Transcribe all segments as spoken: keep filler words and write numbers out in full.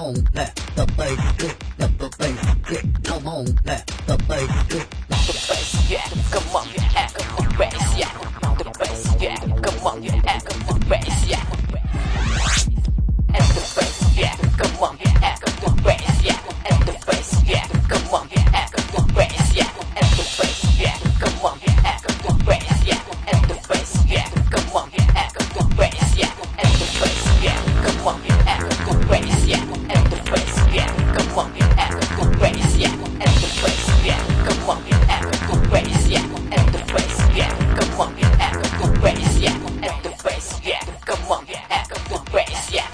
on, let the bass get, let the bass get, come on, let the bass get, let the bass Yeah, come on, yeah, come on, bass, yeah, the bass, yeah, come on, yeah, come on, bass, yeah, and the bass, yeah, come on, yeah, come on, bass, yeah, and the bass, yeah, come on, yeah, come on, bass, yeah, and the bass, yeah, come on, yeah, come on, bass, yeah, and the bass, yeah, come on, yeah, come on, bass, yeah, and the bass, yeah, come on, yeah, come on, bass, yeah, and the bass, yeah, come on, yeah, come on, bass, yeah, and the bass, yeah, come on, yeah, come on, bass, yeah, and the bass, yeah, come on, yeah, come on, bass, yeah, and the bass, yeah, come on, yeah, come on, bass, yeah.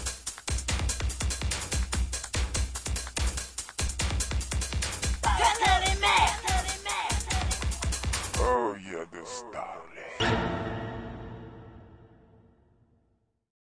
Can